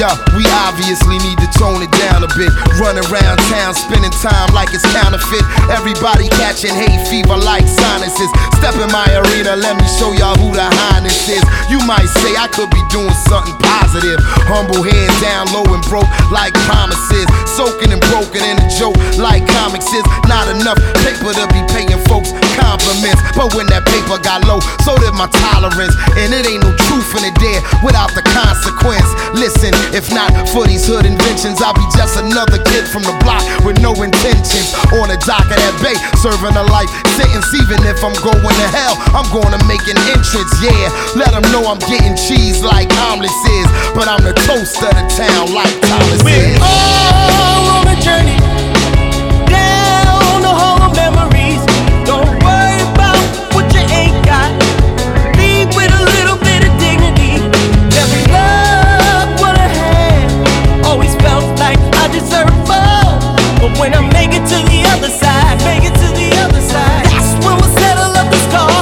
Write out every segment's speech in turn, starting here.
Yeah, we obviously need to tone it down a bit. Running around town, spending time like it's counterfeit. Everybody catching hay fever like sinuses. Step in my arena, let me show y'all who the highness is. You might say I could be doing something positive. Humble head down low and broke like promises. Soaking and broken in a joke like comics is. Not enough paper to be paying folks compliments. But when that paper got low, so did my tolerance. And it ain't no truth in it there without the consequence. Listen, if not for these hood inventions, I'll be just another kid from the block with no intentions. On the dock of that bay, serving a life sentence. Even if I'm going to hell, I'm gonna make an entrance, yeah. Let them know I'm getting cheese like omelets is. But I'm the toast of the town like Thomas We're is. all on a journey down the hall of memories. Don't worry about what you ain't got. Leave with a little bit of dignity. Never loved what I had. Always felt like I deserved more. But when I make it to the other side, make it to the other side, that's when we'll settle up the score.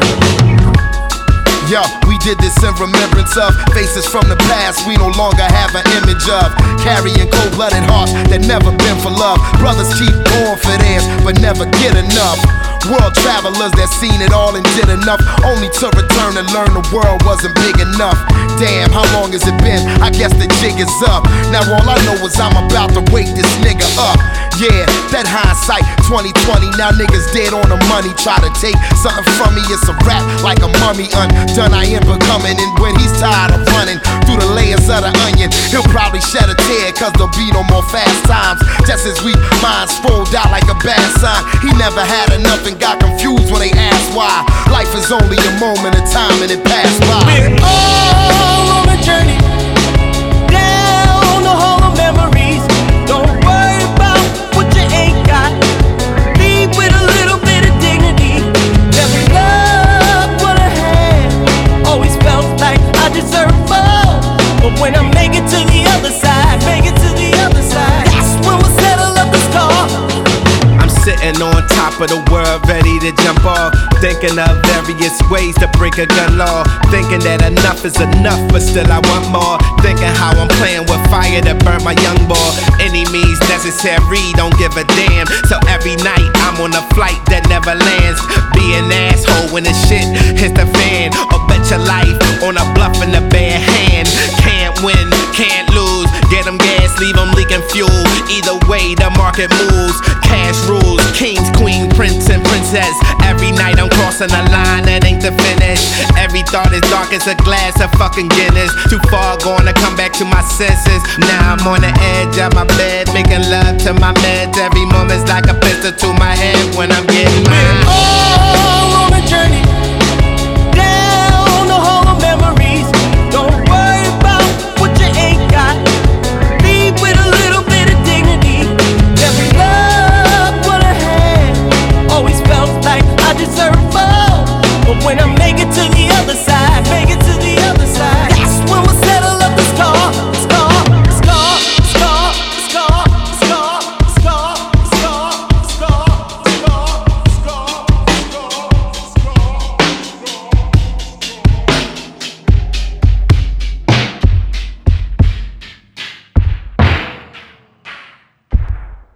Yo, we did this in remembrance of faces from the past we no longer have an image of. Carrying cold-blooded hearts that never been for love. Brothers keep going for theirs, but never get enough. World travelers that seen it all and did enough, only to return and learn the world wasn't big enough. Damn, how long has it been? I guess the jig is up. Now all I know is I'm about to wake this nigga up. Yeah, that hindsight 2020. Now niggas dead on the money. Try to take something from me, it's a rap like a mummy. Undone I am becoming. And when he's tired of running through the layers of the onion, he'll probably shed a tear, cause there'll be no more fast times. Just as we minds fold out like a bad sign. He never had enough and got confused when they asked why. Life is only a moment of time and it passed by. We're all on a journey down the hall of memories. Don't worry about what you ain't got. Leave with a little bit of dignity. Never loved what I had. Always felt like I deserved more. But when I make it to the other side, make it to the other side, that's when we'll settle up the score. Sitting on top of the world, ready to jump off. Thinking of various ways to break a gun law. Thinking that enough is enough, but still I want more. Thinking how I'm playing with fire to burn my young boy. Any means necessary, don't give a damn. So every night I'm on a flight that never lands. Be an asshole when the shit hits the fan. Or bet your life on a bluff in the bare hand. Can't win, can't lose. Get them gas, leave them leaking fuel. Either way the market moves. Cash rules, kings, queen, prince and princess. Every night I'm crossing a line that ain't the finish. Every thought is dark as a glass of fucking Guinness. Too far gone to come back to my senses. Now I'm on the edge of my bed, making love to my meds. Every moment's like a pistol to my head when I'm getting mine.